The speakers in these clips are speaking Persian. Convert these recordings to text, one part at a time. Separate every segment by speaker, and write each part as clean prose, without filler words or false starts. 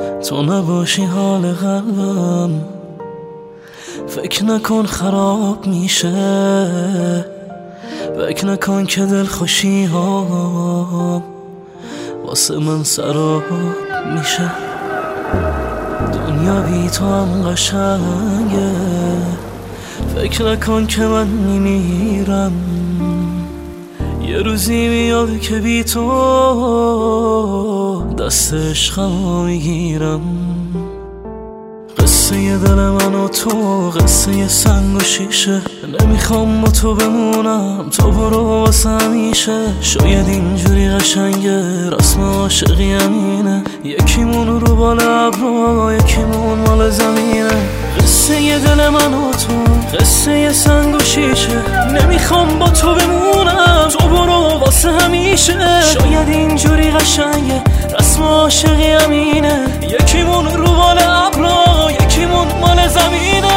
Speaker 1: تو نباشی حال قلبم فکر نکن خراب میشه، فکر نکن که دل خوشی ها واسه من سراب میشه. دنیا بی تو هم قشنگه، فکر نکن که من میمیرم، یه روزی میاد که بی تو دست عشقم میگیرم. قصه دل من و تو قصه سنگ و شیشه، نمیخوام با تو بمونم، تو برو واسه همیشه. شاید اینجوری قشنگه، رسم عاشقی همینه، یکیمون رو بالا ابرا یکیمون مال زمینه. قصه دل من و تو قصه سنگ و شیشه، نمیخوام با تو بمونم، تو برو واسه همیشه. شاید اینجوری قشنگه، رسم عاشقی همینه، یکیمون رو بالا ابرا یکیمون مال زمینه.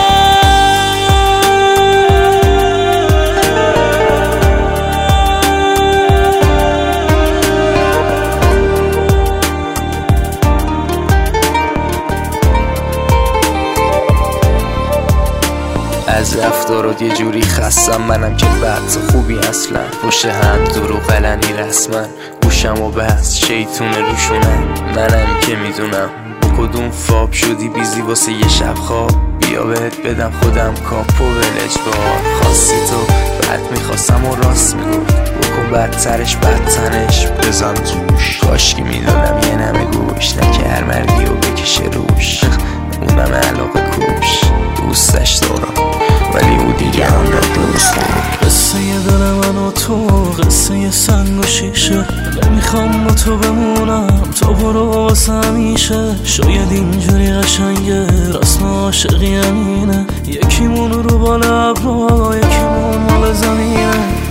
Speaker 2: از رفتارات یه جوری خستم منم که بحث خوبی اصلا، پشت هم دروغ قلنی رسمن، گوشم و بحث شیطونه روشونم. منم که میدونم با کدوم فاب شدی بیزی واسه یه شب خواب، بیا بهت بدم خودم کاپو ولج بار. خواستی تو بعد میخواستم و راست میگفت، بکن بدترش بدتنش بزن توش. کاشکی میدونم یه نمه گوش، نه که هر مردی رو بکشه روش، اونم علاقه کوش. دوستش دارم ولی او دیگه هم دوست دارم.
Speaker 1: قصه دل من و تو قصه سنگ و شیشه، نمیخوام با تو بمونم، تو برو واسه همیشه. شاید اینجوری قشنگه، رسم عاشقی همینه، یکیمون رو بالا ابرا یکیمون مال زمینه.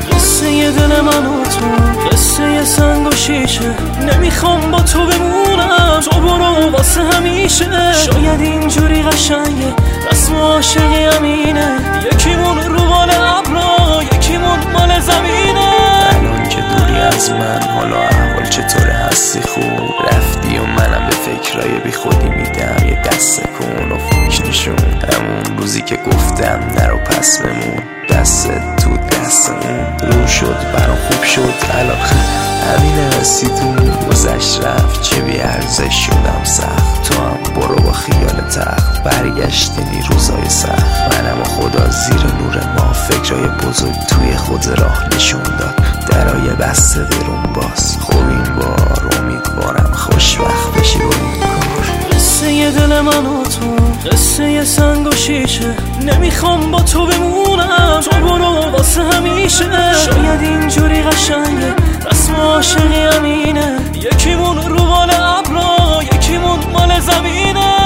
Speaker 1: قصه دل من و تو قصه سنگ و شیشه، نمیخوام با تو بمونم، تو برو واسه همیشه. شاید اینجوری قشنگه، رسم عاشقی همینه، یکیمون رو بالا ابرا یکیمون مال زمینه.
Speaker 2: الان که دوری از من حالا احوال چطوره، هستی خوب؟ رفتی و منم به فکرای بی خودی میدم یه دست کن و فکر نشون. همون روزی که گفتم نرو پس بمون، دست تو دستمون رو شد برام خوب شد. الان همینه رسیدون، گذشت رفت چه بی ارزش شدم سخت. تو هم برو با خیال تخت، برگشتنی روزای سخت. منم و خدا زیر نور ما، فکرای بزرگ توی خود راه نشون داد. درای بسته درون باز، خب این بار امیدوارم خوشبخت بشی با این کار.
Speaker 1: قصه دل من و تو قصه سنگ و شیشه، نمیخوام با تو بمونم، تو برو واسه همیشه. شاید اینجوری قشنگه، رسم عاشقی همینه، یکیمون رو بالا ابرا یکیمون مال زمینه.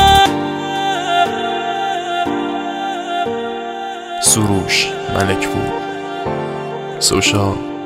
Speaker 3: سروش ملک بود، سوشا